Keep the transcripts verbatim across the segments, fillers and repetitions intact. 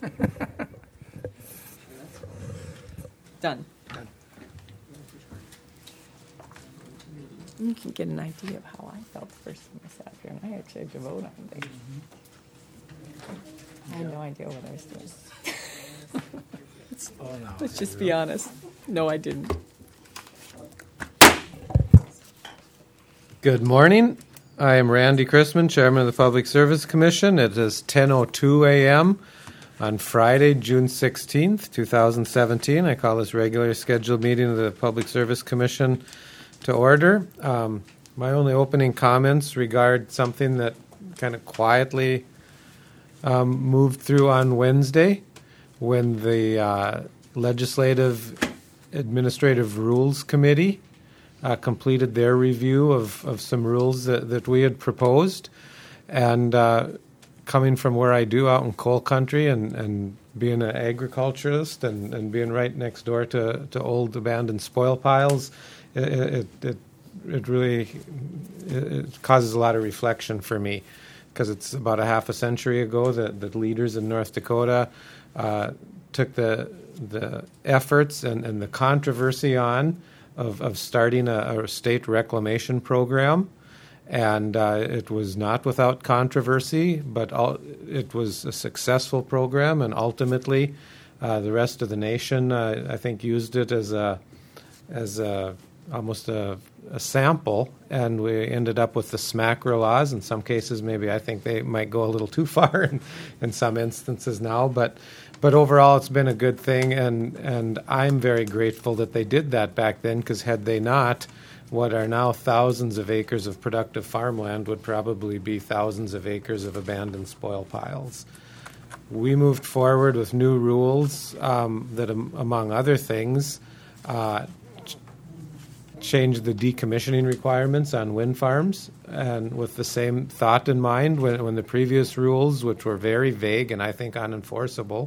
Done. You can get an idea of how I felt the first time I sat here, and I actually had to vote on things. I had no idea what I was doing. let's, Oh, no. let's just be honest. No, I didn't. Good morning. I am Randy Chrisman, Chairman of the Public Service Commission. It is ten oh two a.m. on Friday, June sixteenth, twenty seventeen. I call this regular scheduled meeting of the Public Service Commission to order. Um, my only opening comments regard something that kind of quietly um, moved through on Wednesday when the uh, Legislative Administrative Rules Committee Uh, completed their review of, of some rules that, that we had proposed. And uh, coming from where I do out in coal country and, and being an agriculturalist and, and being right next door to, to old abandoned spoil piles, it, it, it, it really it causes a lot of reflection for me, because it's about a half a century ago that, that leaders in North Dakota uh, took the, the efforts and, and the controversy on Of, of starting a, a state reclamation program, and uh, it was not without controversy, but all, it was a successful program, and ultimately uh, the rest of the nation, uh, I think, used it as a as a almost a, a sample, and we ended up with the SMACRA laws. In some cases, maybe I think they might go a little too far in, in some instances now, but But overall, it's been a good thing, and, and I'm very grateful that they did that back then, because had they not, what are now thousands of acres of productive farmland would probably be thousands of acres of abandoned spoil piles. We moved forward with new rules um, that, um, among other things, uh, ch- changed the decommissioning requirements on wind farms, and with the same thought in mind when, when the previous rules, which were very vague and I think unenforceable,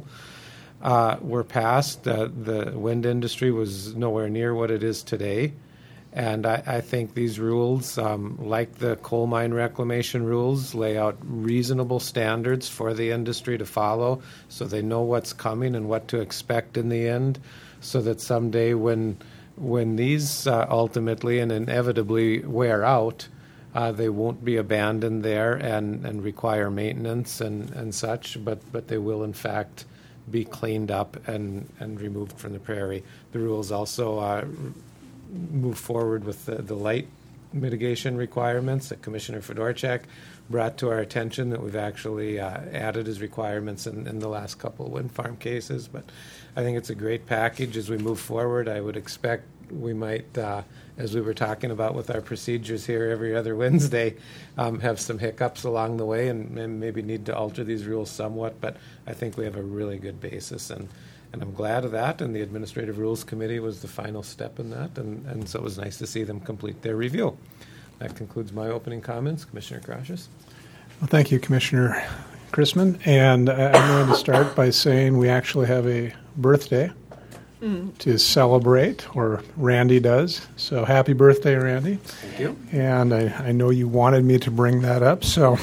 uh, were passed. Uh, the wind industry was nowhere near what it is today. And I, I think these rules, um, like the coal mine reclamation rules, lay out reasonable standards for the industry to follow, so they know what's coming and what to expect in the end, so that someday when when these uh, ultimately and inevitably wear out, uh, they won't be abandoned there and, and require maintenance and, and such, but, but they will in fact be cleaned up and, and removed from the prairie. The rules also uh, move forward with the, the light mitigation requirements that Commissioner Fedorchak brought to our attention, that we've actually uh, added as requirements in, in the last couple of wind farm cases. But I think it's a great package as we move forward. I would expect we might, uh, as we were talking about with our procedures here every other Wednesday, um, have some hiccups along the way and, and maybe need to alter these rules somewhat. But I think we have a really good basis, and And I'm glad of that, and the Administrative Rules Committee was the final step in that, and, and so it was nice to see them complete their review. That concludes my opening comments. Commissioner Krashus. Well, thank you, Commissioner Chrisman. And I- I'm going to start by saying we actually have a birthday mm. to celebrate, or Randy does. So happy birthday, Randy. Thank you. And I, I know you wanted me to bring that up, so...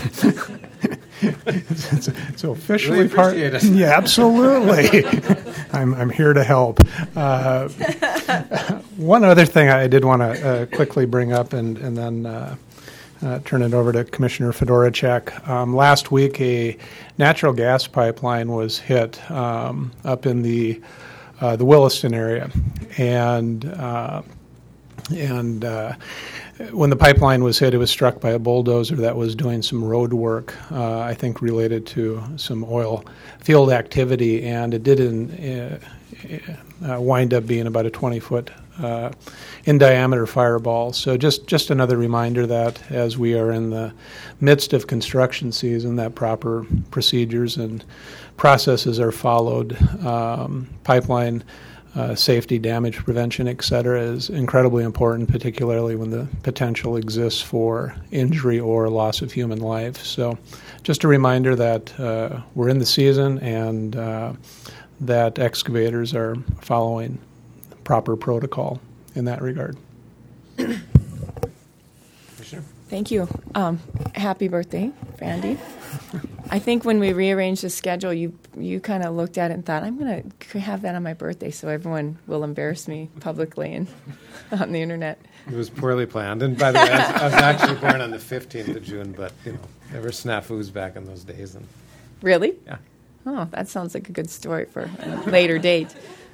it's, it's, it's officially really part. It. Yeah, absolutely. I'm I'm here to help. Uh, one other thing I did want to uh, quickly bring up, and and then uh, uh, turn it over to Commissioner Fedorchak. Um, last week, a natural gas pipeline was hit um, up in the uh, the Williston area, and uh, and. Uh, When the pipeline was hit, it was struck by a bulldozer that was doing some road work, uh, I think related to some oil field activity, and it did in, uh, uh, wind up being about a twenty-foot uh, in diameter fireball. So just, just another reminder that as we are in the midst of construction season, that proper procedures and processes are followed. Um, pipeline Uh, safety, damage prevention, et cetera, is incredibly important, particularly when the potential exists for injury or loss of human life. So just a reminder that uh, we're in the season, and uh, that excavators are following proper protocol in that regard. Commissioner? Thank you. Um, happy birthday, Randy. I think when we rearranged the schedule, you you kind of looked at it and thought, I'm going to have that on my birthday so everyone will embarrass me publicly and on the internet. It was poorly planned. And by the way, I was, I was actually born on the fifteenth of June, but, you know, there were snafus back in those days. And Really? yeah. Oh, that sounds like a good story for a later date.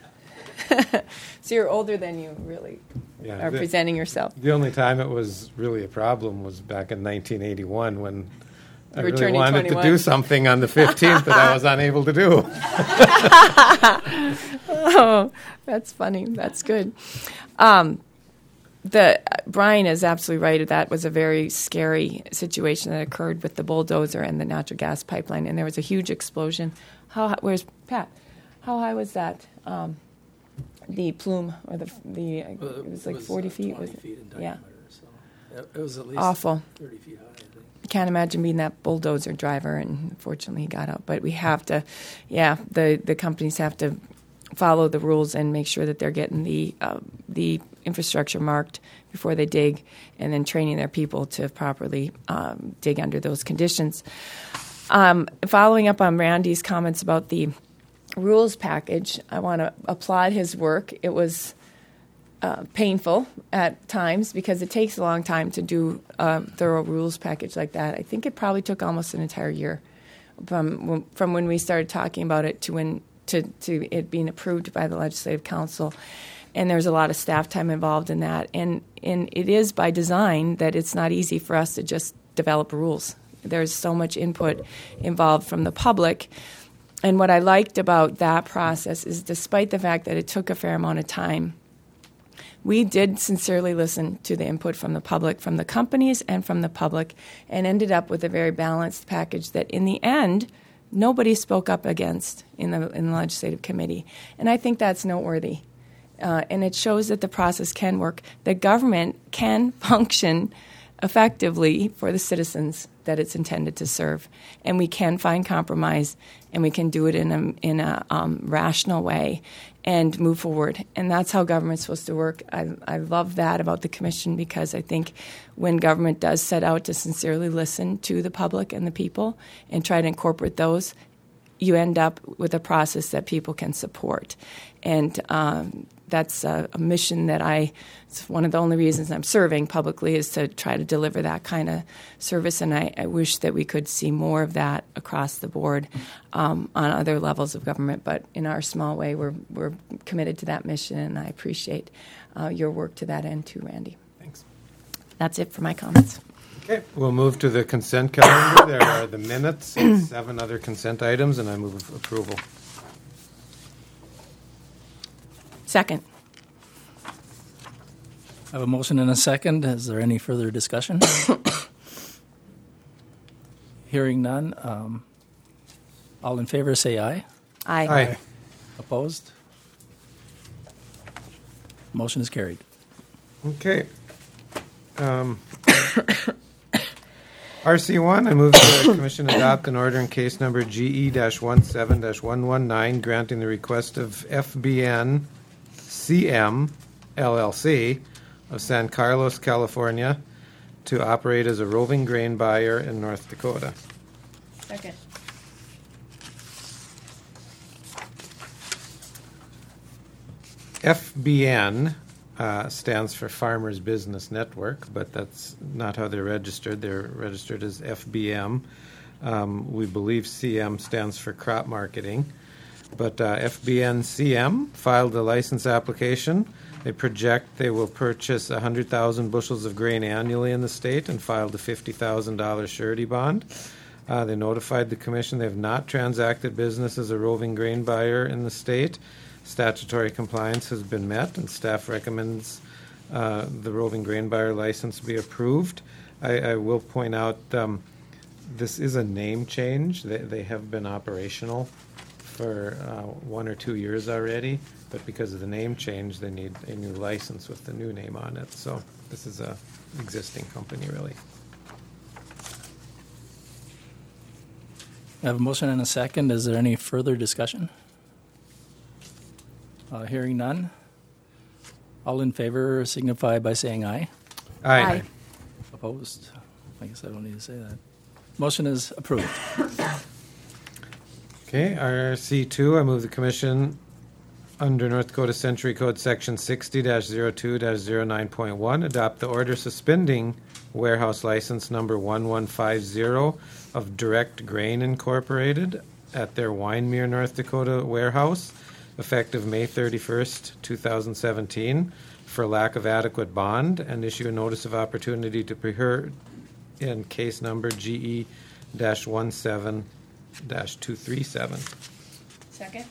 So you're older than you really Yeah, are the- presenting yourself. The only time it was really a problem was back in nineteen eighty-one when I were really turning wanted twenty-one. to do something on the fifteenth that I was unable to do. Oh, that's funny. That's good. Um, the Brian is absolutely right. That was a very scary situation that occurred with the bulldozer and the natural gas pipeline, and there was a huge explosion. How hi- where's Pat? How high was that? Um, the plume or the the Well, it was like forty uh, feet. twenty Was feet in it? Yeah, diameter, so it, it was at least awful. thirty feet high, I think. Can't imagine being that bulldozer driver, and fortunately he got out. But we have to, yeah, the, the companies have to follow the rules and make sure that they're getting the uh, the infrastructure marked before they dig, and then training their people to properly um, dig under those conditions. Um, following up on Randy's comments about the rules package, I want to applaud his work. It was Uh, painful at times because it takes a long time to do a thorough rules package like that. I think it probably took almost an entire year from from when we started talking about it to when to, to it being approved by the Legislative Council. And there's a lot of staff time involved in that. And and it is by design that it's not easy for us to just develop rules. There's so much input involved from the public. And what I liked about that process is despite the fact that it took a fair amount of time, we did sincerely listen to the input from the public, from the companies and from the public, and ended up with a very balanced package that in the end, nobody spoke up against in the, in the legislative committee. And I think that's noteworthy. Uh, and it shows that the process can work, that government can function effectively for the citizens that it's intended to serve. And we can find compromise, and we can do it in a, in a um, rational way and move forward. And that's how government's supposed to work. I, I love that about the commission, because I think when government does set out to sincerely listen to the public and the people and try to incorporate those, you end up with a process that people can support. And um, that's a, a mission that I, it's one of the only reasons I'm serving publicly, is to try to deliver that kind of service. And I, I wish that we could see more of that across the board um, on other levels of government. But in our small way, we're, we're committed to that mission, and I appreciate uh, your work to that end too, Randy. Thanks. That's it for my comments. Okay, we'll move to the consent calendar. There are the minutes and seven other consent items, and I move approval. Second. I have a motion and a second. Is there any further discussion? Hearing none. Um, all in favor say aye. Aye. Aye. Opposed? Motion is carried. Okay. Um, R C one, I move that the Commission adopt an order in case number G E seventeen one one nine, granting the request of F B N C M L L C of San Carlos, California, to operate as a roving grain buyer in North Dakota. Second. F B N uh, stands for Farmers Business Network, but that's not how they're registered. They're registered as F B M. Um, we believe C M stands for crop marketing. But uh, F B N C M filed a license application. They project they will purchase one hundred thousand bushels of grain annually in the state and filed a fifty thousand dollars surety bond. Uh, they notified the Commission they have not transacted business as a roving grain buyer in the state. Statutory compliance has been met, and staff recommends uh, the roving grain buyer license be approved. I, I will point out um, this is a name change. They, they have been operational for uh, one or two years already, but because of the name change, they need a new license with the new name on it. So this is a existing company, really. I have a motion and a second. Is there any further discussion? Uh, hearing none. All in favor signify by saying aye. Aye. Opposed? I guess I don't need to say that. Motion is approved. Okay, R C two, I move the commission under North Dakota Century Code Section sixty dash zero two dash zero nine point one adopt the order suspending warehouse license number one one five zero of Direct Grain Incorporated at their Winemere, North Dakota warehouse effective May thirty-first, two thousand seventeen for lack of adequate bond, and issue a notice of opportunity to be heard in case number G E dash one seven dash two three seven. Second.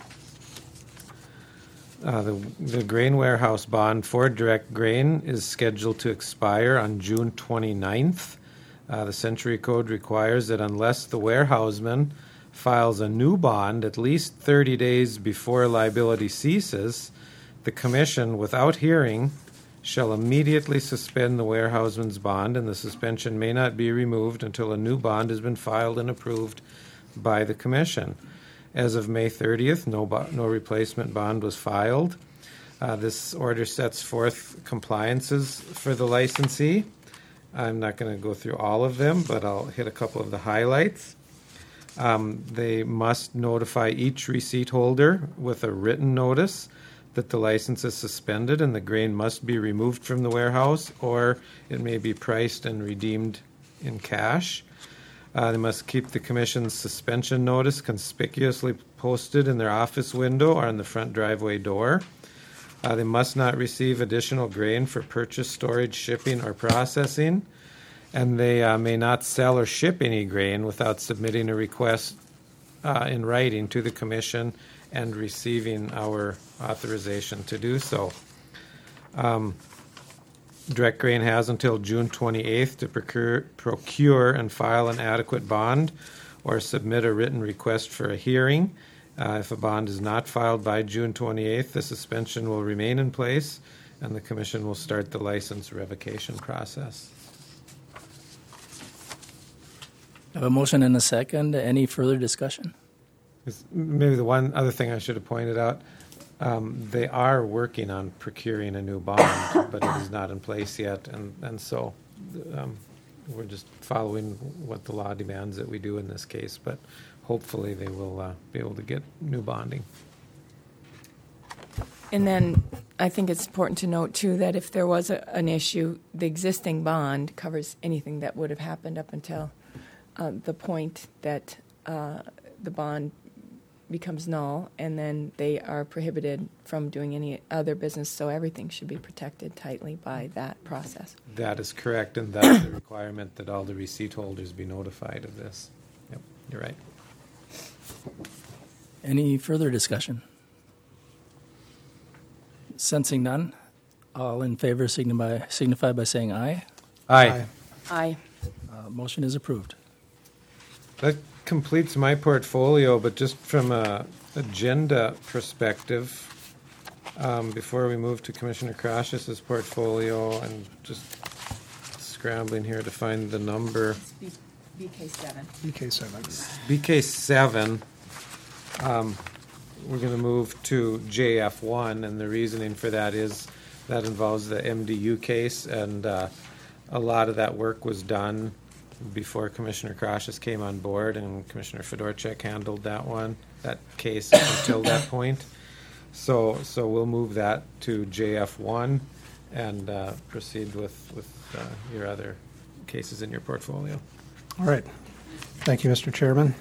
Uh, the, the grain warehouse bond for Direct Grain is scheduled to expire on June twenty-ninth. Uh, the Century Code requires that unless the warehouseman files a new bond at least thirty days before liability ceases, the Commission, without hearing, shall immediately suspend the warehouseman's bond, and the suspension may not be removed until a new bond has been filed and approved by the Commission. As of May thirtieth, no, bo- no replacement bond was filed. Uh, this order sets forth compliances for the licensee. I'm not going to go through all of them, but I'll hit a couple of the highlights. Um, they must notify each receipt holder with a written notice that the license is suspended and the grain must be removed from the warehouse, or it may be priced and redeemed in cash. Uh, they must keep the Commission's suspension notice conspicuously posted in their office window or on the front driveway door. Uh, they must not receive additional grain for purchase, storage, shipping, or processing. And they uh, may not sell or ship any grain without submitting a request uh, in writing to the Commission and receiving our authorization to do so. Um, Direct Grain has until June twenty-eighth to procure, procure and file an adequate bond or submit a written request for a hearing. Uh, if a bond is not filed by June twenty-eighth, the suspension will remain in place and the Commission will start the license revocation process. I have a motion and a second. Any further discussion? Maybe the one other thing I should have pointed out, um, they are working on procuring a new bond, but it is not in place yet, and, and so um, we're just following what the law demands that we do in this case, but hopefully they will uh, be able to get new bonding. And then I think it's important to note, too, that if there was a, an issue, the existing bond covers anything that would have happened up until uh, the point that uh, the bond becomes null, and then they are prohibited from doing any other business, so everything should be protected tightly by that process. That is correct, and that's the requirement that all the receipt holders be notified of this. Yep, you're right. Any further discussion? Sensing none, all in favor signify, signify by saying aye. Aye. Aye. Uh, motion is approved. That completes my portfolio, but just from a agenda perspective, um, before we move to Commissioner Krash's portfolio, and just scrambling here to find the number. B K seven. B K seven. B K seven, um, we're going to move to J F one, and the reasoning for that is that involves the M D U case, and uh, a lot of that work was done before Commissioner Krash's came on board, and Commissioner Fedorchak handled that one, that case up until that point. So, so we'll move that to J F one and uh, proceed with with uh, your other cases in your portfolio. All right. Thank you, Mister Chairman.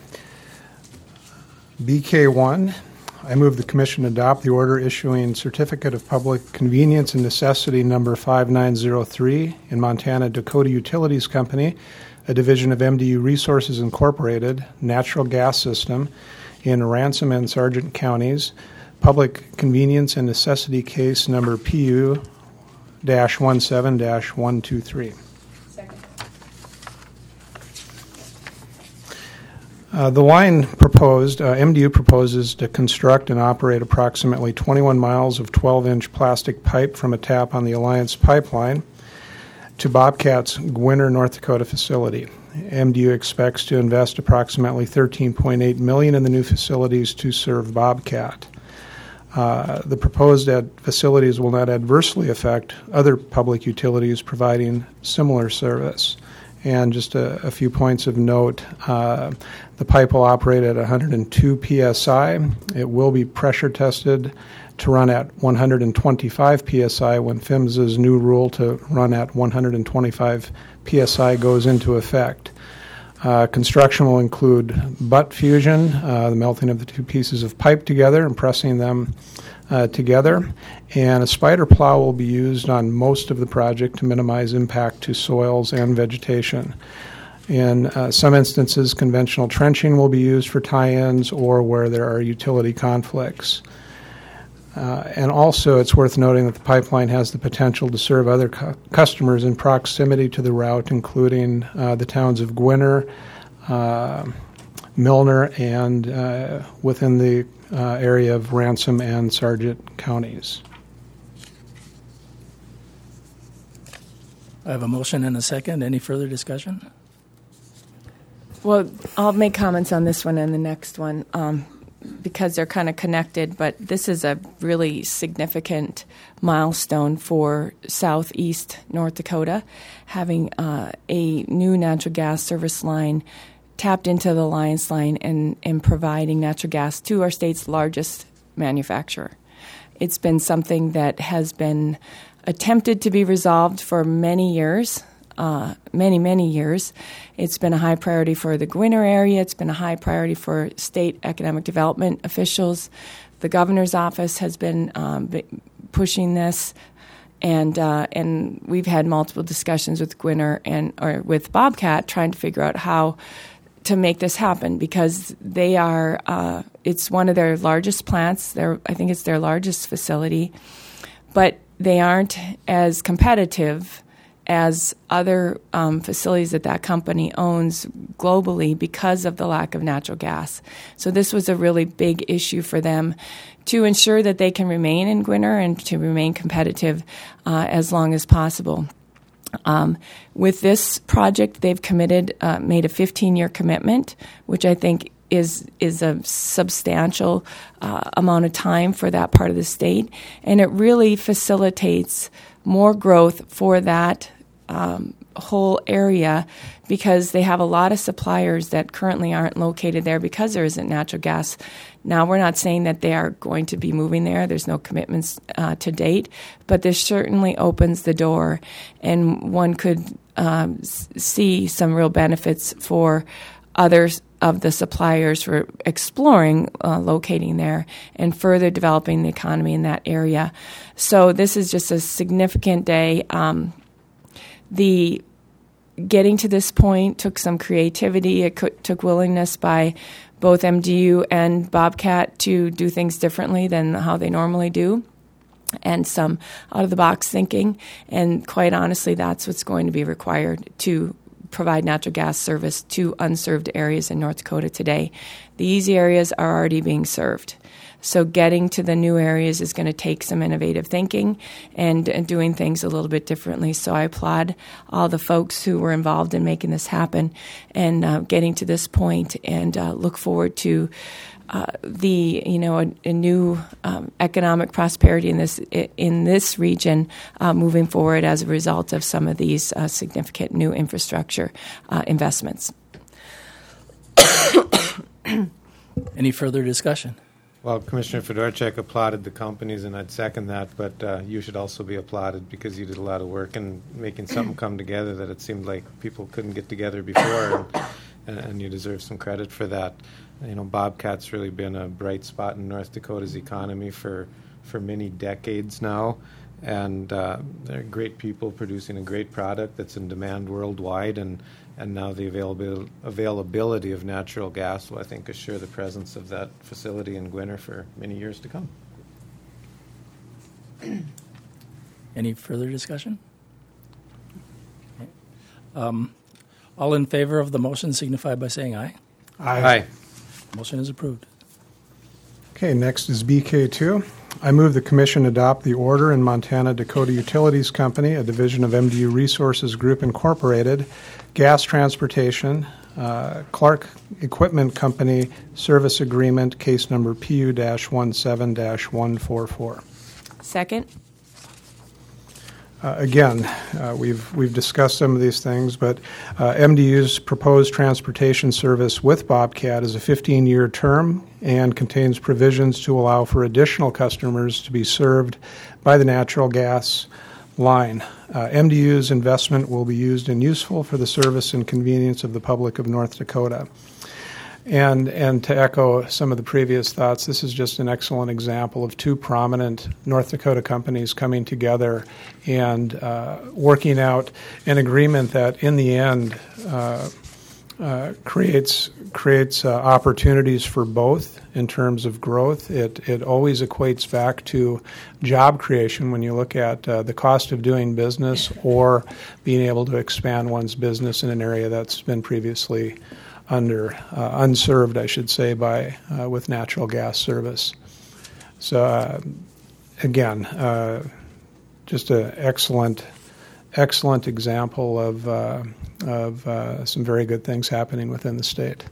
B K one, I move the Commission adopt the order issuing Certificate of Public Convenience and Necessity number five nine zero three in Montana Dakota Utilities Company, a division of M D U Resources Incorporated, natural gas system in Ransom and Sargent counties, Public Convenience and Necessity case number P U seventeen dash one two three. Uh, the line proposed, uh, M D U proposes to construct and operate approximately twenty-one miles of twelve-inch plastic pipe from a tap on the Alliance Pipeline to Bobcat's Gwinner, North Dakota facility. M D U expects to invest approximately thirteen point eight million dollars in the new facilities to serve Bobcat. Uh, the proposed ad- facilities will not adversely affect other public utilities providing similar service. And just a, a few points of note, uh, the pipe will operate at one hundred two P S I. It will be pressure tested to run at one hundred twenty-five P S I when PHMSA's new rule to run at one hundred twenty-five P S I goes into effect. Uh, construction will include butt fusion, uh, the melting of the two pieces of pipe together and pressing them uh, together, and a spider plow will be used on most of the project to minimize impact to soils and vegetation. In uh, some instances, conventional trenching will be used for tie-ins or where there are utility conflicts. Uh, and also, it's worth noting that the pipeline has the potential to serve other cu- customers in proximity to the route, including uh, the towns of Gwinner, uh, Milner, and uh, within the uh, area of Ransom and Sargent counties. I have a motion and a second. Any further discussion? Well, I'll make comments on this one and the next one um, because they're kind of connected, but this is a really significant milestone for Southeast North Dakota, having uh, a new natural gas service line tapped into the Alliance line and, and providing natural gas to our state's largest manufacturer. It's been something that has been attempted to be resolved for many years. Uh, many, many years. It's been a high priority for the Gwinner area. It's been a high priority for state economic development officials. The governor's office has been um, b- pushing this, and uh, and we've had multiple discussions with Gwinner and or with Bobcat trying to figure out how to make this happen because they are. Uh, it's one of their largest plants. They're, I think it's their largest facility, but they aren't as competitive as other um, facilities that that company owns globally because of the lack of natural gas. So this was a really big issue for them to ensure that they can remain in Gwinner and to remain competitive uh, as long as possible. Um, with this project, they've committed, uh, made a fifteen-year commitment, which I think is is a substantial uh, amount of time for that part of the state, and it really facilitates more growth for that um, whole area because they have a lot of suppliers that currently aren't located there because there isn't natural gas. Now, we're not saying that they are going to be moving there. There's no commitments uh, to date, but this certainly opens the door, and one could um, s- see some real benefits for others of the suppliers for exploring uh, locating there and further developing the economy in that area. So this is just a significant day. Um, the getting to this point took some creativity. It co- took willingness by both M D U and Bobcat to do things differently than how they normally do, and some out-of-the-box thinking. And quite honestly, that's what's going to be required to provide natural gas service to unserved areas in North Dakota today. The easy areas are already being served. So getting to the new areas is going to take some innovative thinking and, and doing things a little bit differently. So I applaud all the folks who were involved in making this happen and uh, getting to this point, and uh, look forward to uh, the you know a, a new um, economic prosperity in this in this region uh, moving forward as a result of some of these uh, significant new infrastructure uh, investments. Any further discussion? Well, Commissioner Fedorchak applauded the companies, and I'd second that, but uh, you should also be applauded because you did a lot of work in making something come together that it seemed like people couldn't get together before, and, and you deserve some credit for that. You know, Bobcat's really been a bright spot in North Dakota's economy for, for many decades now, and uh, they're great people producing a great product that's in demand worldwide, and And now the availability, availability of natural gas will, I think, assure the presence of that facility in Gwinner for many years to come. Any further discussion? Okay. Um, all in favor of the motion signify by saying aye. Aye. Motion is approved. Okay, next is B K two. I move the Commission adopt the order in Montana Dakota Utilities Company, a division of M D U Resources Group Incorporated, Gas Transportation, uh, Clark Equipment Company Service Agreement, case number P U seventeen dash one four four. Second. Uh, again, uh, we've we've discussed some of these things, but uh, M D U's proposed transportation service with Bobcat is a fifteen-year term and contains provisions to allow for additional customers to be served by the natural gas line. Uh, M D U's investment will be used and useful for the service and convenience of the public of North Dakota. And and to echo some of the previous thoughts, this is just an excellent example of two prominent North Dakota companies coming together and uh, working out an agreement that, in the end, uh, uh, creates creates uh, opportunities for both in terms of growth. It it always equates back to job creation when you look at uh, the cost of doing business or being able to expand one's business in an area that's been previously under uh, unserved, I should say, by uh, with natural gas service. So uh, again, uh, just an excellent, excellent example of uh, of uh, some very good things happening within the state.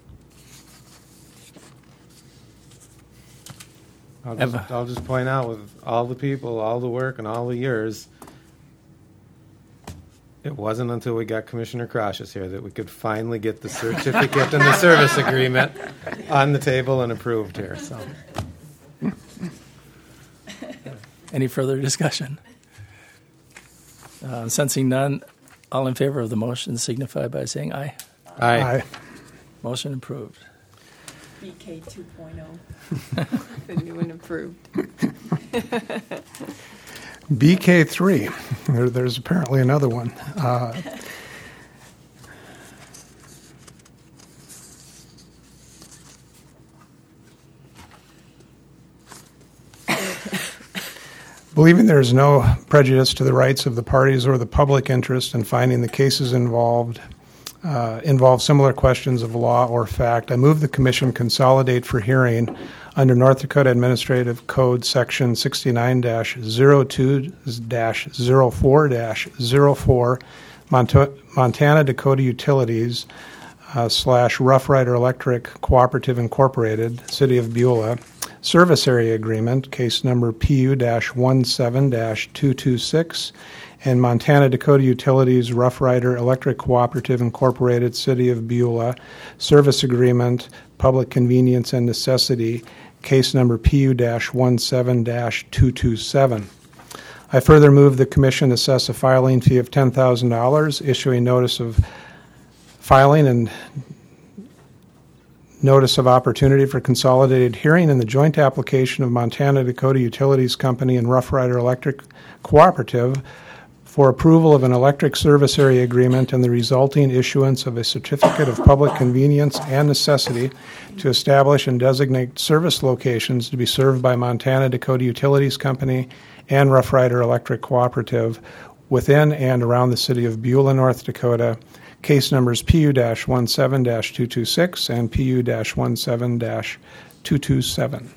I'll just, I'll just point out, with all the people, all the work, and all the years, it wasn't until we got Commissioner Crashes here that we could finally get the certificate and the service agreement on the table and approved here. So, Any further discussion? Uh, sensing none, all in favor of the motion signify by saying aye. aye. Aye. Motion approved. B K two point oh, the new and improved. B K three, there, there's apparently another one. Uh, Believing there is no prejudice to the rights of the parties or the public interest in finding the cases involved uh, involve similar questions of law or fact, I move the Commission consolidate for hearing under North Dakota Administrative Code Section sixty-nine dash zero two dash zero four dash zero four Montana Dakota Utilities uh, slash Rough Rider Electric Cooperative Incorporated, City of Beulah, Service Area Agreement, case number P U seventeen two two six, and Montana Dakota Utilities Rough Rider Electric Cooperative Incorporated, City of Beulah, Service Agreement, Public Convenience and Necessity, case number P U seventeen two two seven. I further move the Commission assess a filing fee of ten thousand dollars, issuing notice of filing and notice of opportunity for consolidated hearing in the joint application of Montana Dakota Utilities Company and Rough Rider Electric Cooperative for approval of an electric service area agreement and the resulting issuance of a certificate of public convenience and necessity to establish and designate service locations to be served by Montana Dakota Utilities Company and Rough Rider Electric Cooperative within and around the city of Beulah, North Dakota. Case numbers P U seventeen two two six and P U seventeen two two seven.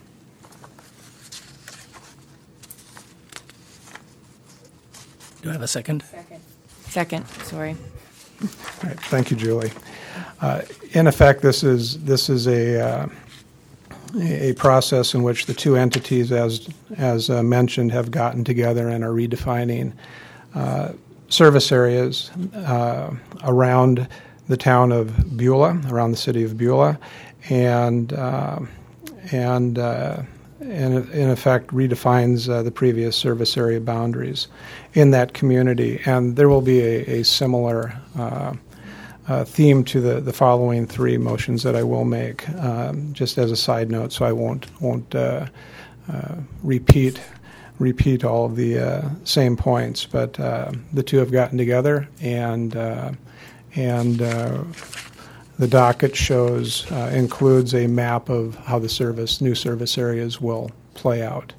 Do I have a second? Second. Second, sorry. All right, thank you, Julie. Uh, in effect, this is this is a uh, a process in which the two entities, as as uh, mentioned, have gotten together and are redefining uh, service areas uh, around the town of Beulah, around the city of Beulah, and uh, and uh, and in effect redefines uh, the previous service area boundaries in that community. And there will be a, a similar uh, uh, theme to the, the following three motions that I will make, um, just as a side note, so I won't won't uh, uh, repeat. repeat all of the uh, same points, but uh, the two have gotten together, and uh, and uh, the docket shows uh, includes a map of how the service new service areas will play out.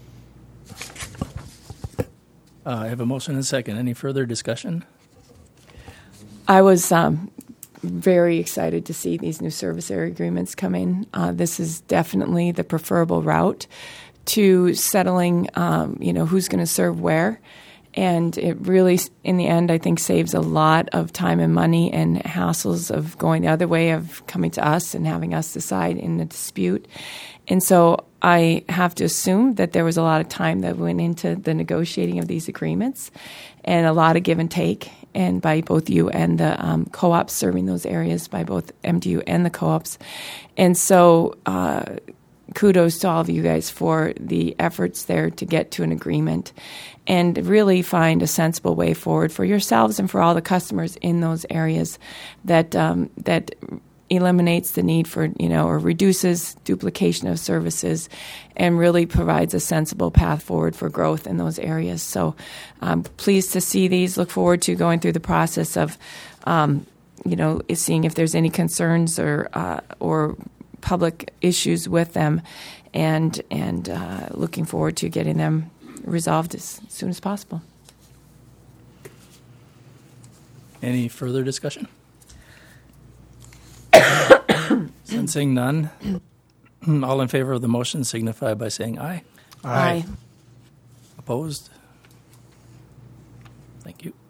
Uh, I have a motion and a second. Any further discussion? I was um, very excited to see these new service area agreements coming. Uh, this is definitely the preferable route to settling, um, you know, who's going to serve where. And it really, in the end, I think saves a lot of time and money and hassles of going the other way, of coming to us and having us decide in the dispute. And so I have to assume that there was a lot of time that went into the negotiating of these agreements and a lot of give and take, and by both you and the um, co-ops serving those areas, by both M D U and the co-ops. And so uh, kudos to all of you guys for the efforts there to get to an agreement and really find a sensible way forward for yourselves and for all the customers in those areas that um, that eliminates the need for, you know, or reduces duplication of services and really provides a sensible path forward for growth in those areas. So I'm pleased to see these, look forward to going through the process of, um, you know, seeing if there's any concerns or uh, or public issues with them, and, and uh, looking forward to getting them resolved as soon as possible. Any further discussion? Sensing none, all in favor of the motion signify by saying aye. Aye. Opposed? Thank you.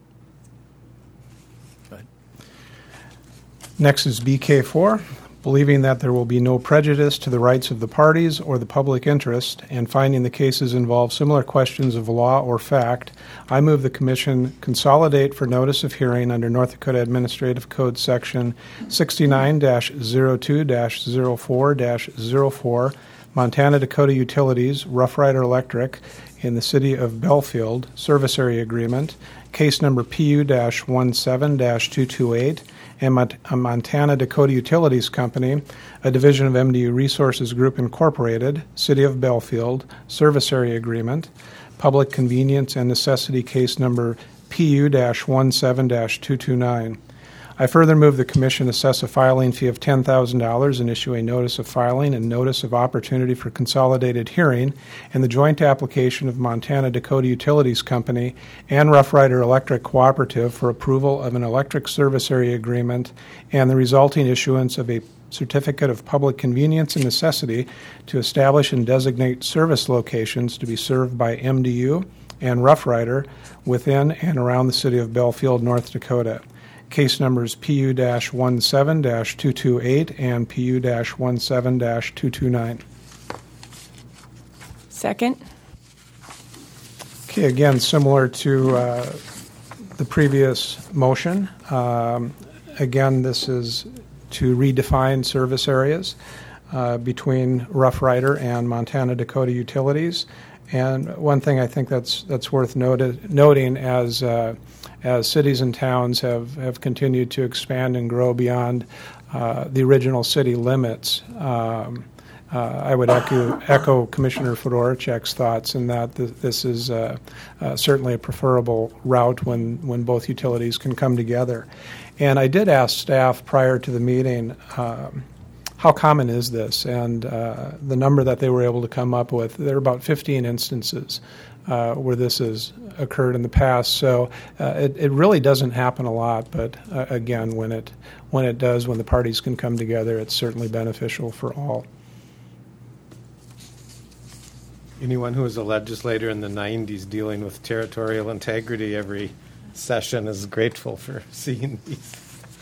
Go ahead. Next is B K four. Believing that there will be no prejudice to the rights of the parties or the public interest, and finding the cases involve similar questions of law or fact, I move the Commission consolidate for notice of hearing under North Dakota Administrative Code Section sixty-nine dash zero two dash zero four dash zero four, Montana Dakota Utilities, Rough Rider Electric, in the City of Belfield, Service Area Agreement, case number P U seventeen dash two two eight, and Montana Dakota Utilities Company, a division of M D U Resources Group Incorporated, City of Belfield, Service Area Agreement, Public Convenience and Necessity Case Number P U seventeen dash two two nine. I further move the Commission assess a filing fee of ten thousand dollars and issue a notice of filing and notice of opportunity for consolidated hearing in the joint application of Montana Dakota Utilities Company and Rough Rider Electric Cooperative for approval of an electric service area agreement and the resulting issuance of a certificate of public convenience and necessity to establish and designate service locations to be served by M D U and Rough Rider within and around the City of Belfield, North Dakota. Case numbers P U seventeen dash two two eight and P U seventeen dash two two nine. Second. Okay, again, similar to uh, the previous motion. Um, again, this is to redefine service areas uh, between Rough Rider and Montana Dakota Utilities. And one thing I think that's that's worth noted, noting as uh, as cities and towns have, have continued to expand and grow beyond uh, the original city limits, um, uh, I would echo, echo Commissioner Fedorchak's thoughts in that th- this is uh, uh, certainly a preferable route when, when both utilities can come together. And I did ask staff prior to the meeting, um, how common is this? And uh, the number that they were able to come up with, there are about fifteen instances uh, where this has occurred in the past. So uh, it, it really doesn't happen a lot, but uh, again, when it when it does, when the parties can come together, it's certainly beneficial for all. Anyone who was a legislator in the nineties dealing with territorial integrity every session is grateful for seeing these.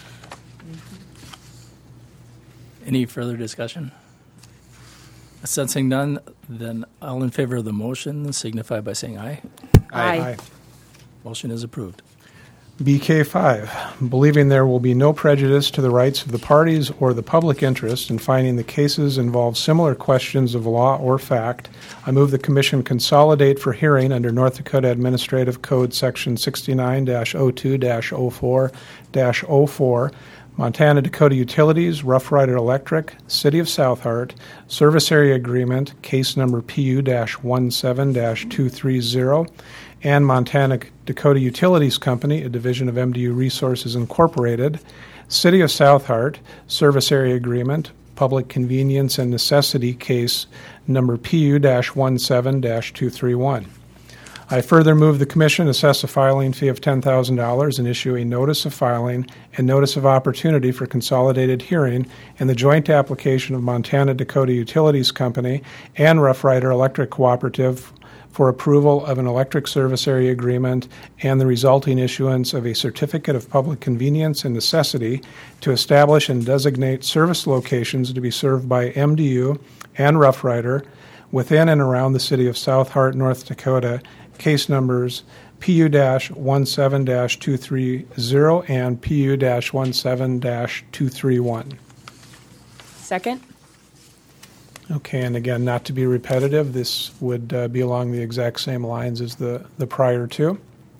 Any further discussion? Sensing none, then all in favor of the motion signify by saying aye. Aye. Aye. Motion is approved. B K five, believing there will be no prejudice to the rights of the parties or the public interest in finding the cases involve similar questions of law or fact, I move the Commission consolidate for hearing under North Dakota Administrative Code Section sixty-nine dash oh two dash oh four dash oh four, Montana Dakota Utilities, Rough Rider Electric, City of Southheart, Service Area Agreement, case number P U seventeen dash two three zero, and Montana Dakota Utilities Company, a division of M D U Resources Incorporated, City of Southheart, Service Area Agreement, Public Convenience and Necessity, case number P U seventeen dash two three one. I further move the Commission assess a filing fee of ten thousand dollars and issue a notice of filing and notice of opportunity for consolidated hearing in the joint application of Montana Dakota Utilities Company and Rough Rider Electric Cooperative for approval of an electric service area agreement and the resulting issuance of a certificate of public convenience and necessity to establish and designate service locations to be served by M D U and Rough Rider within and around the city of South Hart, North Dakota, case numbers P U one seven dash two three zero and P U one seven dash two three one. Second? Okay, and again, not to be repetitive, this would uh, be along the exact same lines as the, the prior two.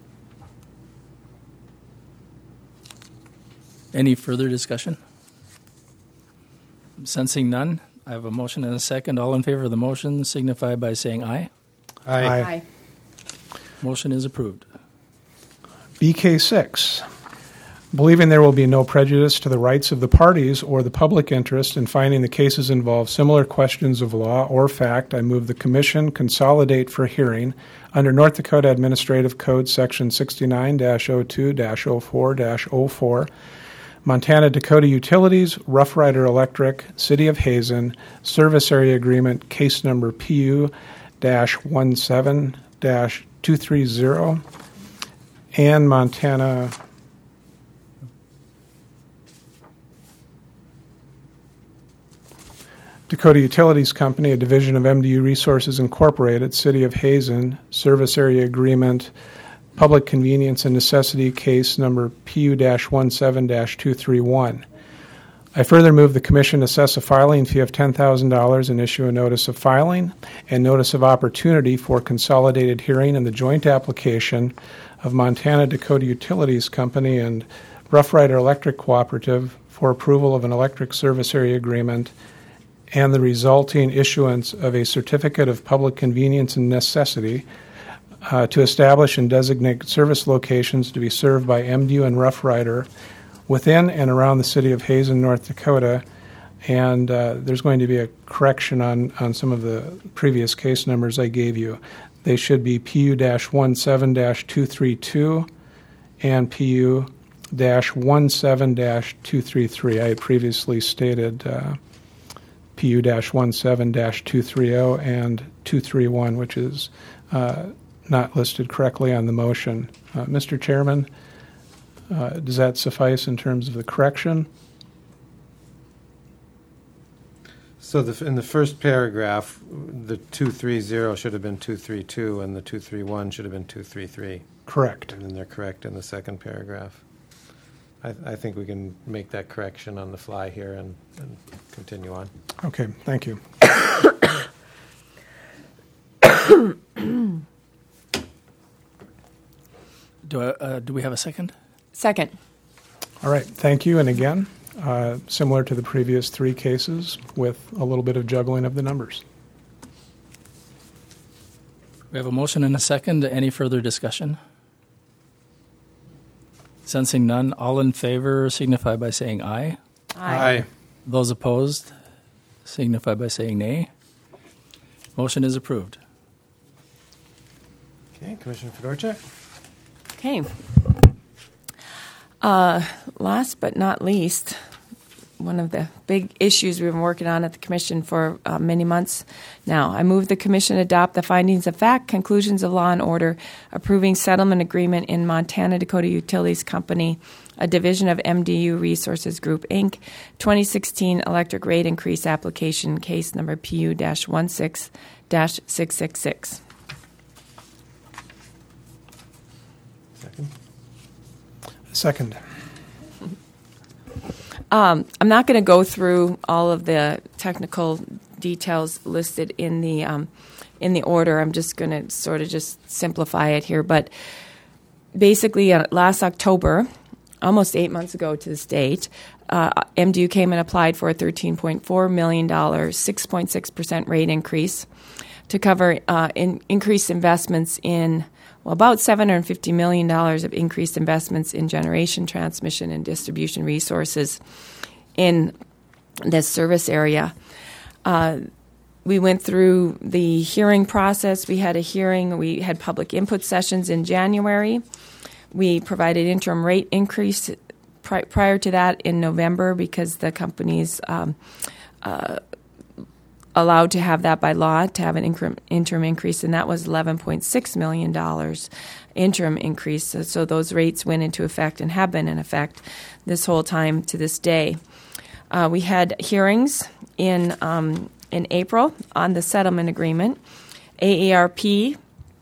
Any further discussion? Sensing none, I have a motion and a second. All in favor of the motion signify by saying aye. Aye. Aye. Motion is approved. B K six, believing there will be no prejudice to the rights of the parties or the public interest in finding the cases involve similar questions of law or fact, I move the Commission consolidate for hearing under North Dakota Administrative Code Section sixty-nine dash oh two dash oh four dash oh four, Montana Dakota Utilities, Rough Rider Electric, City of Hazen, Service Area Agreement, case number P U one seven dash two three zero, and Montana Dakota Utilities Company, a division of M D U Resources Incorporated, City of Hazen, Service Area Agreement, Public Convenience and Necessity, case number P U one seven dash two three one. I further move the Commission assess a filing fee of ten thousand dollars and issue a notice of filing and notice of opportunity for consolidated hearing in the joint application of Montana Dakota Utilities Company and Rough Rider Electric Cooperative for approval of an electric service area agreement and the resulting issuance of a certificate of public convenience and necessity uh, to establish and designate service locations to be served by M D U and Rough Rider within and around the city of Hazen, North Dakota. And uh, there's going to be a correction on, on some of the previous case numbers I gave you. They should be P U one seven dash two three two and P U one seven dash two three three. I had previously stated uh, P U one seven dash two three zero and two three one, which is uh, not listed correctly on the motion. Uh, Mister Chairman, uh, does that suffice in terms of the correction? So the, in the first paragraph, the two three zero should have been two three two, and the two three one should have been two three three. Correct. And then they're correct in the second paragraph. I, I think we can make that correction on the fly here and, and continue on. Okay, thank you. Do I, uh, do we have a second? Second. All right, thank you. And again, uh, similar to the previous three cases with a little bit of juggling of the numbers. We have a motion and a second. Any further discussion? Sensing none, all in favor signify by saying aye. Aye. Those opposed signify by saying nay. Motion is approved. Okay, Commissioner Fedorchak. Okay. Uh, last but not least, one of the big issues we've been working on at the Commission for uh, many months now. I move the Commission adopt the findings of fact, conclusions of law and order, approving settlement agreement in Montana Dakota Utilities Company, a division of M D U Resources Group, Incorporated, twenty sixteen electric rate increase application, case number P U one six dash six six six. Second. Second. Um, I'm not going to go through all of the technical details listed in the um, in the order. I'm just going to sort of just simplify it here. But basically, uh, last October, almost eight months ago to this date, uh, M D U came and applied for a thirteen point four million dollars, six point six percent rate increase to cover uh, in, increased investments in Well, about seven hundred fifty million dollars of increased investments in generation, transmission, and distribution resources in this service area. Uh, we went through the hearing process. We had a hearing. We had public input sessions in January. We provided interim rate increase pri- prior to that in November because the company's um, uh, allowed to have that by law, to have an incre- interim increase, and that was eleven point six million dollars interim increase. So, so those rates went into effect and have been in effect this whole time to this day. Uh, we had hearings in um, in April on the settlement agreement. A A R P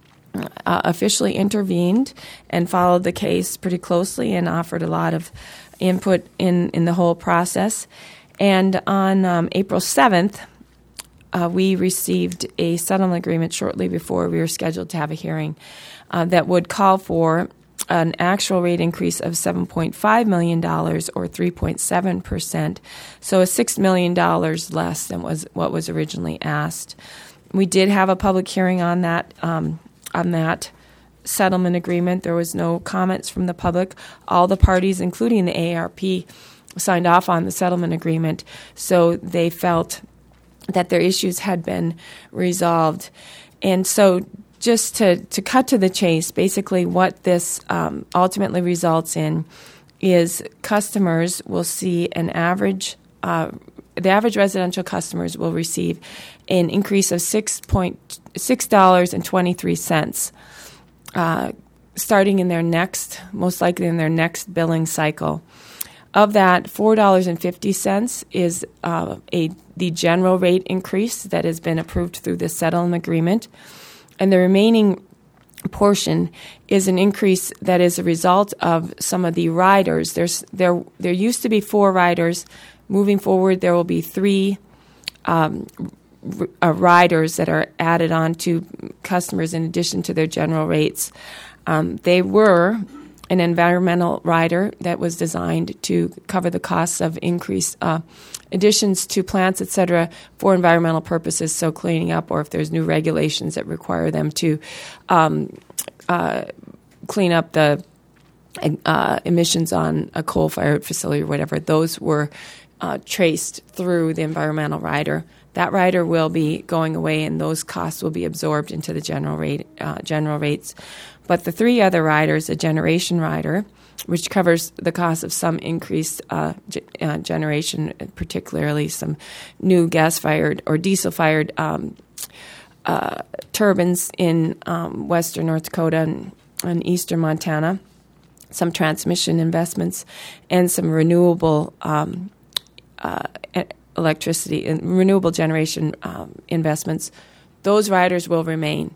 uh, officially intervened and followed the case pretty closely and offered a lot of input in, in the whole process. And on um, April seventh, uh, we received a settlement agreement shortly before we were scheduled to have a hearing uh, that would call for an actual rate increase of seven point five million dollars or three point seven percent, so a six million dollars less than was what was originally asked. We did have a public hearing on that um, on that settlement agreement. There was no comments from the public. All the parties, including the A A R P, signed off on the settlement agreement, so they felt that their issues had been resolved. And so just to, to cut to the chase, basically what this um, ultimately results in is customers will see an average, uh, the average residential customers will receive an increase of six point six dollars and twenty three cents, uh, starting in their next, most likely in their next billing cycle. Of that, four dollars and fifty cents is uh, a the general rate increase that has been approved through the settlement agreement. And the remaining portion is an increase that is a result of some of the riders. There's there there used to be four riders. Moving forward, there will be three um, r- uh, riders that are added on to customers in addition to their general rates. Um, they were an environmental rider that was designed to cover the costs of increased uh, additions to plants, et cetera, for environmental purposes, so cleaning up, or if there's new regulations that require them to um, uh, clean up the uh, emissions on a coal-fired facility or whatever, those were uh, traced through the environmental rider. That rider will be going away, and those costs will be absorbed into the general rate, uh, general rates. But the three other riders, a generation rider, which covers the cost of some increased uh, g- uh, generation, particularly some new gas-fired or diesel-fired um, uh, turbines in um, western North Dakota and, and eastern Montana, some transmission investments, and some renewable um, uh, electricity and renewable generation um, investments. Those riders will remain.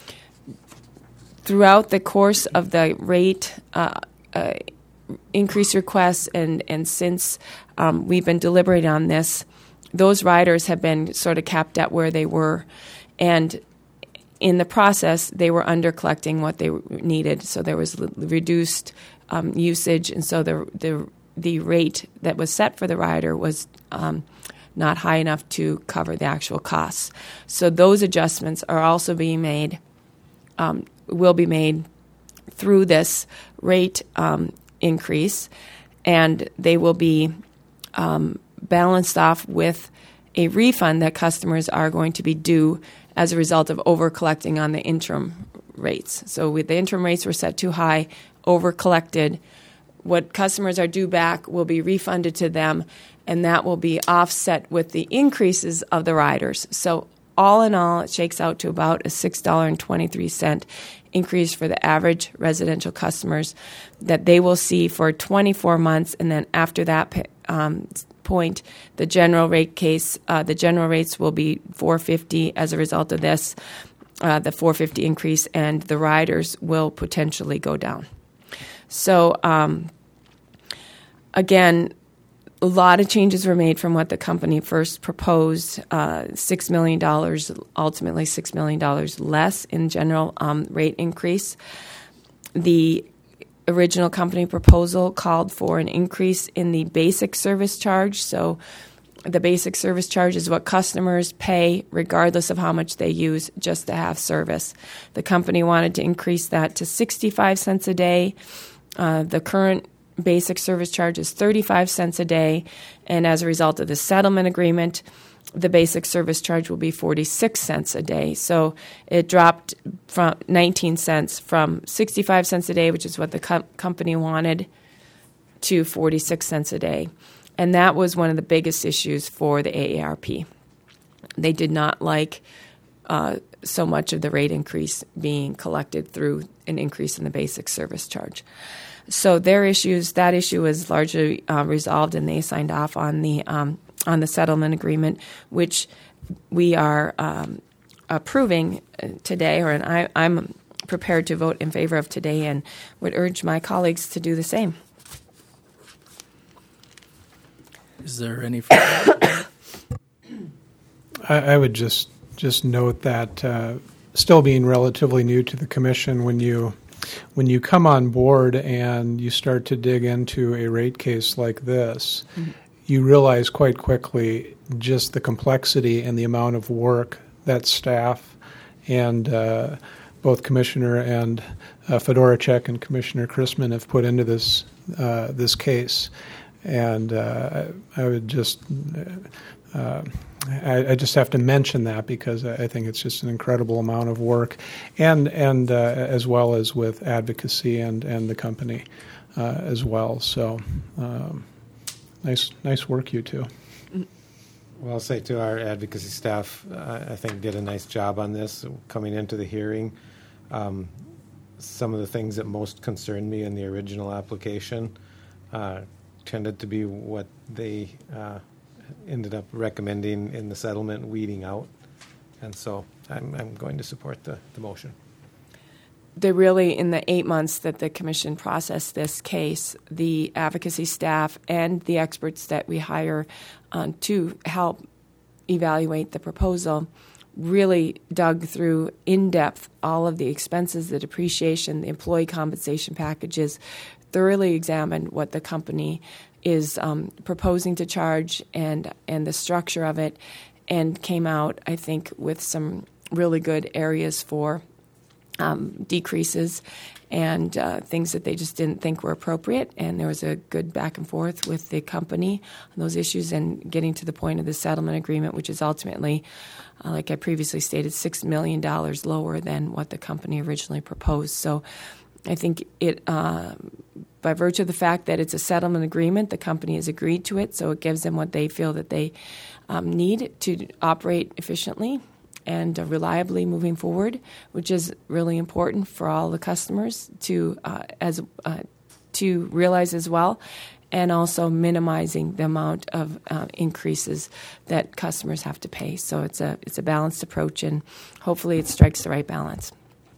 Throughout the course of the rate uh, uh, increase requests and, and since um, we've been deliberating on this, those riders have been sort of capped at where they were. And in the process, they were under collecting what they needed. So there was l- reduced um, usage, and so the, the the rate that was set for the rider was um, not high enough to cover the actual costs. So those adjustments are also being made, um, will be made through this rate um, increase, and they will be um, balanced off with a refund that customers are going to be due as a result of over-collecting on the interim rates. So with the interim rates were set too high, over-collected. What customers are due back will be refunded to them, and that will be offset with the increases of the riders. So all in all, it shakes out to about a six dollars and twenty-three cents increase for the average residential customers that they will see for twenty-four months, and then after that um, point, the general rate case, uh, the general rates will be four hundred fifty dollars as a result of this, uh, the four hundred fifty dollars increase, and the riders will potentially go down. So, um, again, a lot of changes were made from what the company first proposed. Uh, six million dollars, ultimately six million dollars less in general um, rate increase. The original company proposal called for an increase in the basic service charge. So the basic service charge is what customers pay regardless of how much they use just to have service. The company wanted to increase that to sixty-five cents a day. Uh, the current basic service charge is thirty-five cents a day, and as a result of the settlement agreement, the basic service charge will be forty-six cents a day. So it dropped from nineteen cents from sixty-five cents a day, which is what the co- company wanted, to forty-six cents a day. And that was one of the biggest issues for the A A R P. They did not like uh, so much of the rate increase being collected through an increase in the basic service charge. So their issues, that issue was largely uh, resolved, and they signed off on the um, on the settlement agreement, which we are um, approving today, or and I, I'm prepared to vote in favor of today, and would urge my colleagues to do the same. Is there any further? I, I would just just note that uh, still being relatively new to the commission, when you when you come on board and you start to dig into a rate case like this, mm-hmm. you realize quite quickly just the complexity and the amount of work that staff and uh, both Commissioner and uh, Fedoracek and Commissioner Chrisman have put into this uh, this case. And uh, I would just, uh, I, I just have to mention that because I think it's just an incredible amount of work, and and uh, as well as with advocacy and, and the company uh, as well. So um, nice nice work, you two. Well, I'll say to our advocacy staff, uh, I think did a nice job on this coming into the hearing. Um, some of the things that most concerned me in the original application Uh, tended to be what they uh, ended up recommending in the settlement, weeding out. And so I'm, I'm going to support the, the motion. They really, in the eight months that the commission processed this case, the advocacy staff and the experts that we hire um, to help evaluate the proposal really dug through in depth all of the expenses, the depreciation, the employee compensation packages, thoroughly examined what the company is um, proposing to charge and and the structure of it, and came out, I think, with some really good areas for um, decreases and uh, things that they just didn't think were appropriate. And there was a good back and forth with the company on those issues, and getting to the point of the settlement agreement, which is ultimately, uh, like I previously stated, six million dollars lower than what the company originally proposed. So I think it, uh, by virtue of the fact that it's a settlement agreement, the company has agreed to it, so it gives them what they feel that they um, need to operate efficiently and uh, reliably moving forward, which is really important for all the customers to uh, as uh, to realize as well, and also minimizing the amount of uh, increases that customers have to pay. So it's a it's a balanced approach, and hopefully it strikes the right balance.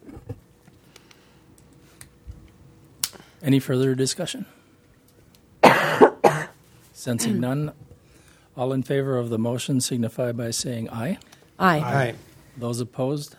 Any further discussion? Sensing none, all in favor of the motion signify by saying aye. Aye. Aye. Those opposed?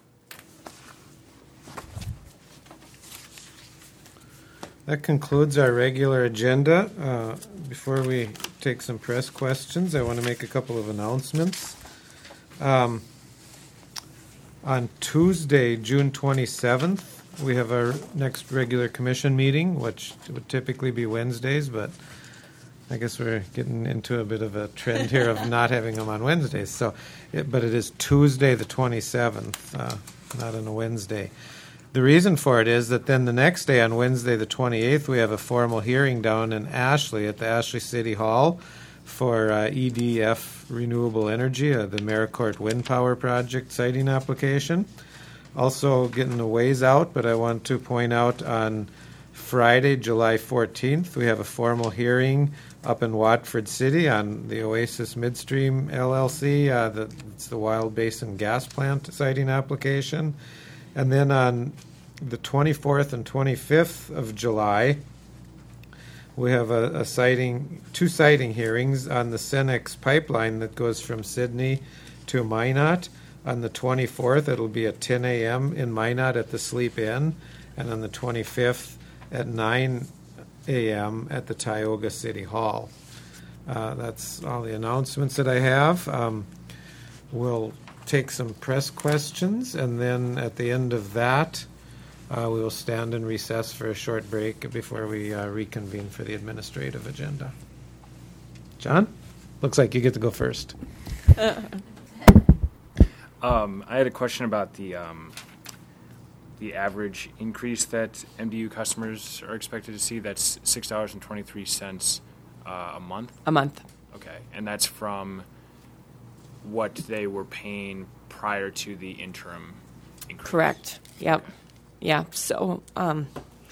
That concludes our regular agenda. Uh, before we take some press questions, I want to make a couple of announcements. Um, on Tuesday, June twenty-seventh, we have our next regular commission meeting, which would typically be Wednesdays, but I guess we're getting into a bit of a trend here of not having them on Wednesdays. So, it, but it is Tuesday the twenty-seventh, uh, not on a Wednesday. The reason for it is that then the next day, on Wednesday the twenty-eighth, we have a formal hearing down in Ashley at the Ashley City Hall for uh, E D F Renewable Energy, uh, the Maricourt Wind Power Project siting application. Also getting a ways out, but I want to point out on Friday, July fourteenth, we have a formal hearing up in Watford City on the Oasis Midstream L L C. Uh, the, it's the Wild Basin Gas Plant siting application. And then on the twenty-fourth and twenty-fifth of July, we have a, a siting, two siting hearings on the Cenex pipeline that goes from Sydney to Minot. On the twenty-fourth, it'll be at ten a.m. in Minot at the Sleep Inn, and on the twenty-fifth at nine a.m. at the Tioga City Hall. Uh, that's all the announcements that I have. Um, we'll take some press questions, and then at the end of that, uh, we will stand and recess for a short break before we uh, reconvene for the administrative agenda. John, looks like you get to go first. Um, I had a question about the um, the average increase that M D U customers are expected to see. That's six dollars and twenty three cents uh, a month. A month. Okay, and that's from what they were paying prior to the interim increase. Correct. Yep. Okay. Yeah. So, um,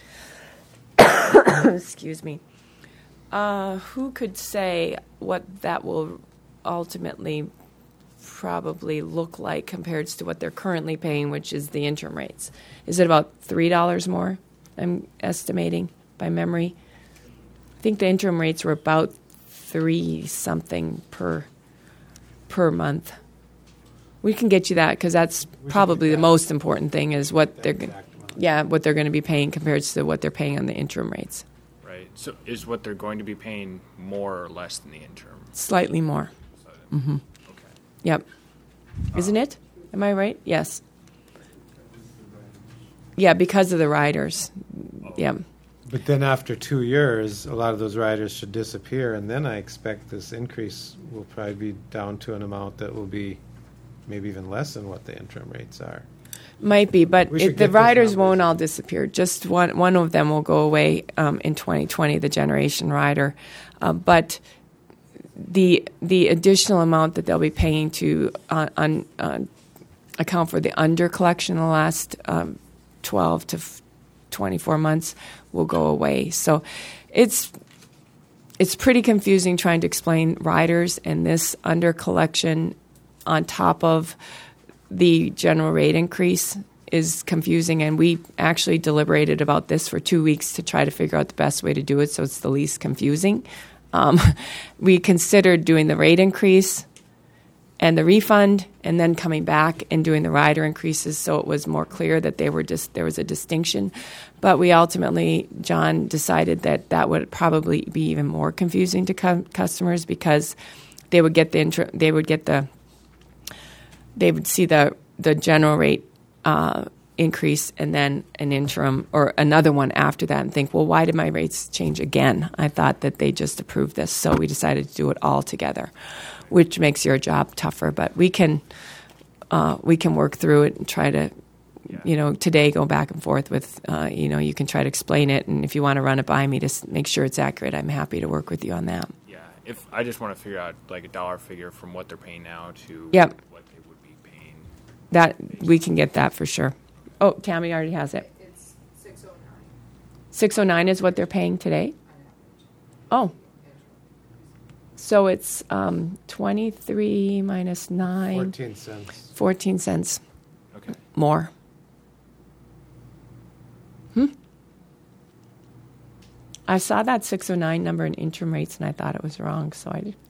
excuse me. Uh, who could say what that will ultimately probably look like compared to what they're currently paying, which is the interim rates? Is it about three dollars more? I'm estimating by memory. I think the interim rates were about three something per per month. We can get you that because that's probably the most important thing is what they're going, yeah, what they're going to be paying compared to what they're paying on the interim rates. Right. So is what they're going to be paying more or less than the interim? Slightly more. Mm-hmm. Okay. Yep. Isn't it? Am I right? Yes. Yeah, because of the riders. Yeah. But then after two years, a lot of those riders should disappear, and then I expect this increase will probably be down to an amount that will be maybe even less than what the interim rates are. Might be, but We should it, the get those riders numbers. won't all disappear. Just one one of them will go away um, in twenty twenty, the Generation Rider. Uh, but the the additional amount that they'll be paying to uh, un, uh, account for the under collection in the last um, twelve to twenty-four months will go away. So it's it's pretty confusing trying to explain riders and this under collection on top of the general rate increase is confusing, and we actually deliberated about this for two weeks to try to figure out the best way to do it so it's the least confusing. Um, we considered doing the rate increase and the refund and then coming back and doing the rider increases so it was more clear that they were just there was a distinction. But we ultimately, John, decided that that would probably be even more confusing to cu- customers because they would get the intro, they would get the they would see the the general rate uh, increase and then an interim or another one after that and think, well, why did my rates change again? I thought that they just approved this, so we decided to do it all together, which makes your job tougher. But we can uh, we can work through it and try to, Yeah. you know, today go back and forth with, uh, you know, you can try to explain it, and if you want to run it by me to s- make sure it's accurate, I'm happy to work with you on that. Yeah. If I just want to figure out like a dollar figure from what they're paying now to Yep. what they would be paying. That we can get that for sure. Oh, Tammy already has it. It's six oh nine. six oh nine is what they're paying today? Oh. So it's um, twenty-three minus nine, Fourteen cents. fourteen cents Okay. more. Hmm? I saw that six oh nine number in interim rates and I thought it was wrong, so I did.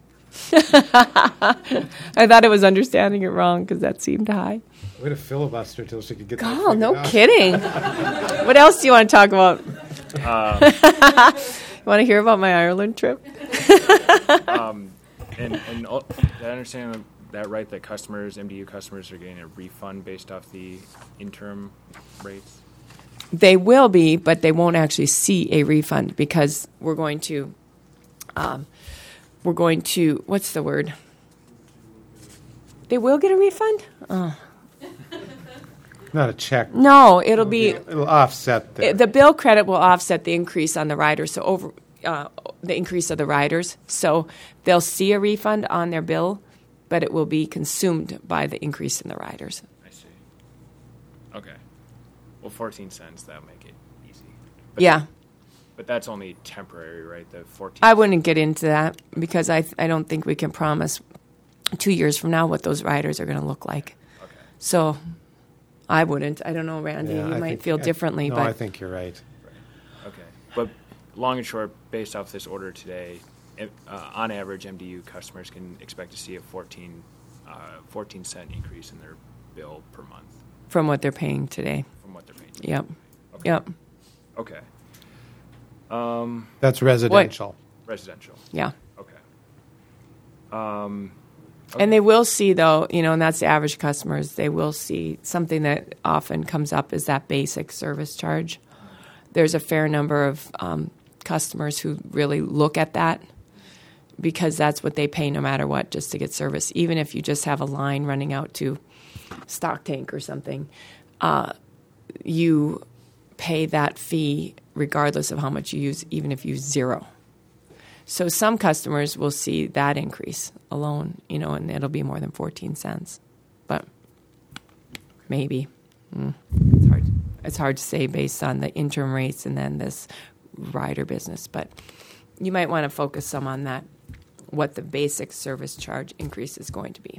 I thought I was understanding it wrong because that seemed high. Way to filibuster till she could get that Oh, figured no out. kidding. What else do you want to talk about? Um, You want to hear about my Ireland trip? um, and and all, did I understand that right? That customers, M D U customers, are getting a refund based off the interim rates. They will be, but they won't actually see a refund because we're going to, um, we're going to, what's the word? They will get a refund? Oh. Not a check. No, it'll be, It'll offset the. it- the bill credit will offset the increase on the riders, so over, uh, the increase of the riders. So they'll see a refund on their bill, but it will be consumed by the increase in the riders. I see. Okay. Well, fourteen cents, that'll make it easy. But Yeah. But that's only temporary, right? The fourteen. I wouldn't get into that because I I don't think we can promise two years from now what those riders are going to look like. Okay. So I wouldn't. I don't know, Randy. Yeah, you I might think- feel I- differently, No, but I think you're right. Okay. But long and short, based off this order today, if, uh, on average, M D U customers can expect to see a fourteen, uh, fourteen cent increase in their bill per month from what they're paying today. from what they're paying. Yep. Okay. Yep. Okay. Um, That's residential. residential. Yeah. Okay. Um, And they will see, though, you know, and that's the average customers, they will see something that often comes up is that basic service charge. There's a fair number of um, customers who really look at that because that's what they pay no matter what, just to get service. Even if you just have a line running out to Stock Tank or something, uh, you pay that fee regardless of how much you use, even if you use zero. So some customers will see that increase alone, you know, and it'll be more than fourteen cents. But maybe. Mm. It's hard. It's hard to say based on the interim rates and then this rider business. But you might want to focus some on that, what the basic service charge increase is going to be.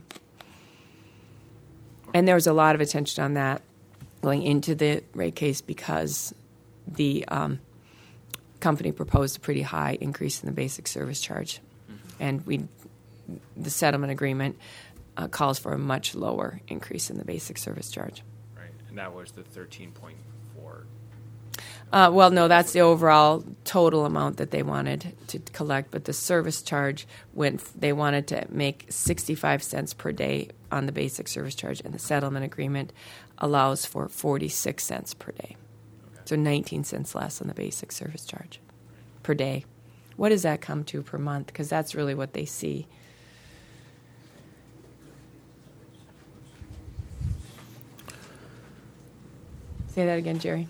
And there was a lot of attention on that going into the rate case because the um, company proposed a pretty high increase in the basic service charge. Mm-hmm. And we, the settlement agreement uh, calls for a much lower increase in the basic service charge. Right, and that was the thirteen point four. Uh, well, no, that's the overall total amount that they wanted to collect, but the service charge went, they wanted to make sixty-five cents per day on the basic service charge, and the settlement agreement allows for forty-six cents per day. Okay. So nineteen cents less on the basic service charge per day. What does that come to per month? Because that's really what they see. Say that again, Jerry.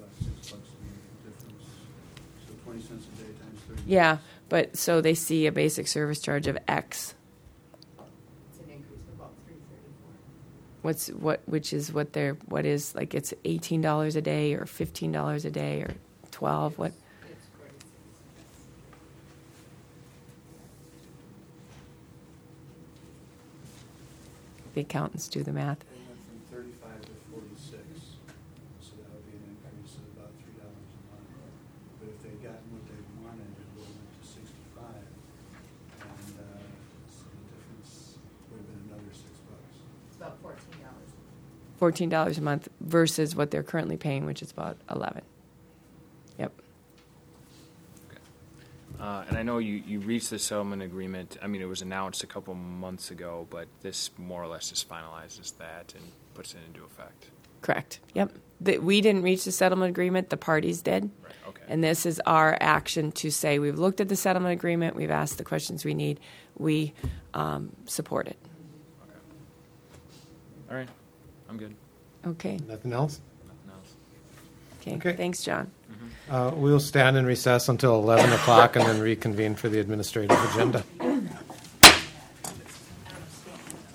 Yeah, but so they see a basic service charge of X. It's an increase of about three thirty-four. What's what? Which is what they're what is like? It's eighteen dollars a day, or fifteen dollars a day, or twelve. What? It's forty-six. The accountants do the math. They went from thirty-five to forty-six, so that would be an increase of about three dollars a month. But if they'd gotten what they wanted, it would have went to sixty-five, and uh, so the difference would have been another six bucks. It's about fourteen dollars. Fourteen dollars a month versus what they're currently paying, which is about eleven. Yep. Uh, and I know you, you reached the settlement agreement. I mean, it was announced a couple months ago, but this more or less just finalizes that and puts it into effect. Correct. Yep. The, we didn't reach the settlement agreement. The parties did. Right. Okay. And this is our action to say we've looked at the settlement agreement. We've asked the questions we need. We um, support it. Okay. All right. I'm good. Okay. Nothing else? Nothing else. Okay. Okay. Thanks, John. Uh, we'll stand in recess until eleven o'clock and then reconvene for the administrative agenda.